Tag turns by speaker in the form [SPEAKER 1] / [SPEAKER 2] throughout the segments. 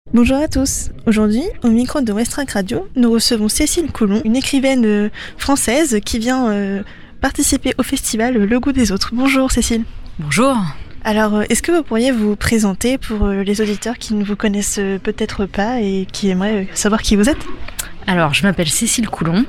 [SPEAKER 1] Bonjour à tous. Aujourd'hui, au micro de Westrack Radio, nous recevons Cécile Coulon, une écrivaine française qui vient participer au festival Le Goût des Autres. Bonjour Cécile.
[SPEAKER 2] Bonjour.
[SPEAKER 1] Alors, est-ce que vous pourriez vous présenter pour les auditeurs qui ne vous connaissent peut-être pas et qui aimeraient savoir qui vous êtes ?
[SPEAKER 2] Alors, je m'appelle Cécile Coulon.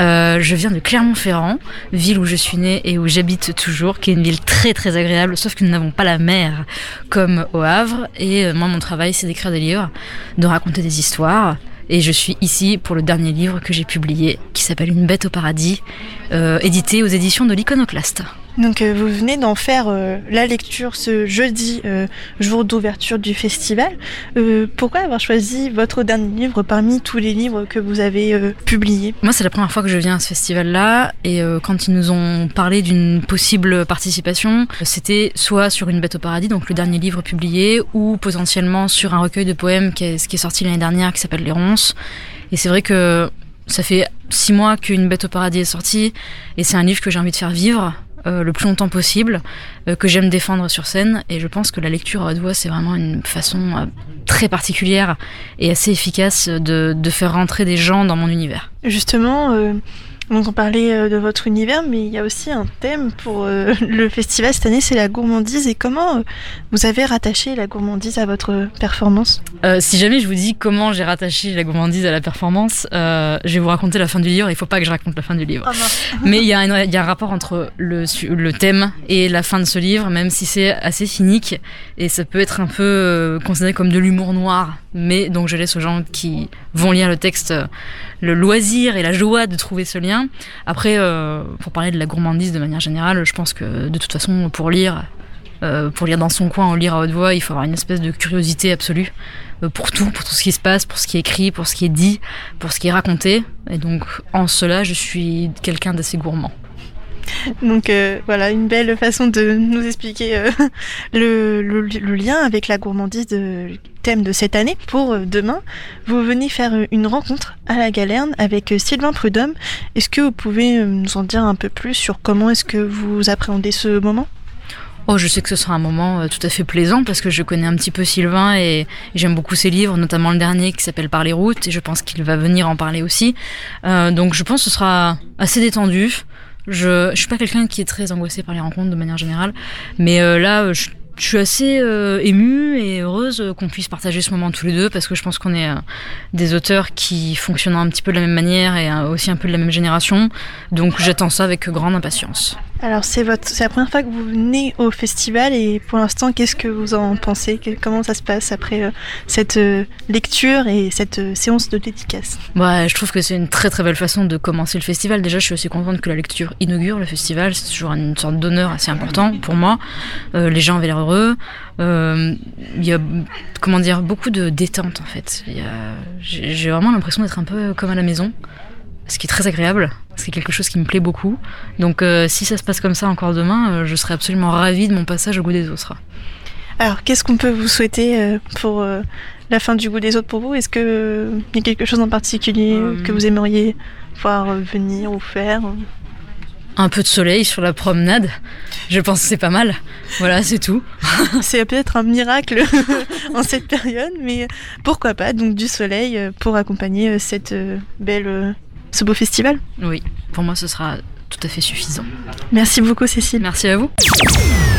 [SPEAKER 2] Je viens de Clermont-Ferrand, ville où je suis née et où j'habite toujours, qui est une ville très très agréable, sauf que nous n'avons pas la mer comme au Havre. Et moi, mon travail, c'est d'écrire des livres, de raconter des histoires. Et je suis ici pour le dernier livre que j'ai publié, qui s'appelle Une bête au paradis, édité aux éditions de l'Iconoclaste.
[SPEAKER 1] Donc vous venez d'en faire la lecture ce jeudi, jour d'ouverture du festival. Pourquoi avoir choisi votre dernier livre parmi tous les livres que vous avez publiés ?
[SPEAKER 2] Moi, c'est la première fois que je viens à ce festival-là, et quand ils nous ont parlé d'une possible participation, c'était soit sur Une bête au paradis, donc le dernier livre publié, ou potentiellement sur un recueil de poèmes qui est sorti l'année dernière, qui s'appelle Les Ronces. Et c'est vrai que ça fait 6 mois qu'Une bête au paradis est sorti, et c'est un livre que j'ai envie de faire vivre le plus longtemps possible, que j'aime défendre sur scène, et je pense que la lecture à haute voix, c'est vraiment une façon très particulière et assez efficace de faire rentrer des gens dans mon univers.
[SPEAKER 1] Justement, donc on parlait de votre univers, mais il y a aussi un thème pour le festival cette année, c'est la gourmandise. Et comment vous avez rattaché la gourmandise à votre performance ?
[SPEAKER 2] Si jamais je vous dis comment j'ai rattaché la gourmandise à la performance, je vais vous raconter la fin du livre. Il ne faut pas que je raconte la fin du livre. Oh mais il y a un rapport entre le thème et la fin de ce livre, même si c'est assez cynique, et ça peut être un peu considéré comme de l'humour noir. Mais donc je laisse aux gens qui vont lire le texte le loisir et la joie de trouver ce lien. Après, pour parler de la gourmandise de manière générale, je pense que de toute façon, pour lire dans son coin ou lire à haute voix, il faut avoir une espèce de curiosité absolue pour tout ce qui se passe, pour ce qui est écrit, pour ce qui est dit, pour ce qui est raconté. Et donc, en cela, je suis quelqu'un d'assez gourmand.
[SPEAKER 1] Donc voilà, une belle façon de nous expliquer le lien avec la gourmandise du thème de cette année. Pour demain, vous venez faire une rencontre à la Galerne avec Sylvain Prudhomme. Est-ce que vous pouvez nous en dire un peu plus sur comment est-ce que vous appréhendez ce moment ?
[SPEAKER 2] Oh, je sais que ce sera un moment tout à fait plaisant parce que je connais un petit peu Sylvain et j'aime beaucoup ses livres, notamment le dernier qui s'appelle Par les routes, et je pense qu'il va venir en parler aussi. Donc je pense que ce sera assez détendu. Je suis pas quelqu'un qui est très angoissé par les rencontres de manière générale, mais là je suis assez émue et heureuse qu'on puisse partager ce moment tous les deux, parce que je pense qu'on est des auteurs qui fonctionnent un petit peu de la même manière et aussi un peu de la même génération, donc j'attends ça avec grande impatience.
[SPEAKER 1] Alors c'est la première fois que vous venez au festival, et pour l'instant qu'est-ce que vous en pensez ? Comment ça se passe après cette lecture et cette séance de dédicace ?
[SPEAKER 2] Je trouve que c'est une très très belle façon de commencer le festival. Déjà, je suis assez contente que la lecture inaugure le festival, c'est toujours une sorte d'honneur assez important pour moi. Les gens avaient l'air heureux. Il y a beaucoup de détente en fait. J'ai vraiment l'impression d'être un peu comme à la maison, ce qui est très agréable, c'est quelque chose qui me plaît beaucoup. Donc si ça se passe comme ça encore demain, je serai absolument ravie de mon passage au Goût des Autres.
[SPEAKER 1] Alors qu'est-ce qu'on peut vous souhaiter pour la fin du Goût des Autres pour vous ? Est-ce qu'il y a quelque chose en particulier que vous aimeriez voir venir ou faire ?
[SPEAKER 2] Un peu de soleil sur la promenade, je pense que c'est pas mal. Voilà, c'est tout.
[SPEAKER 1] C'est peut-être un miracle en cette période, mais pourquoi pas, donc du soleil pour accompagner ce beau festival ?
[SPEAKER 2] Oui, pour moi ce sera tout à fait suffisant.
[SPEAKER 1] Merci beaucoup Cécile.
[SPEAKER 2] Merci à vous.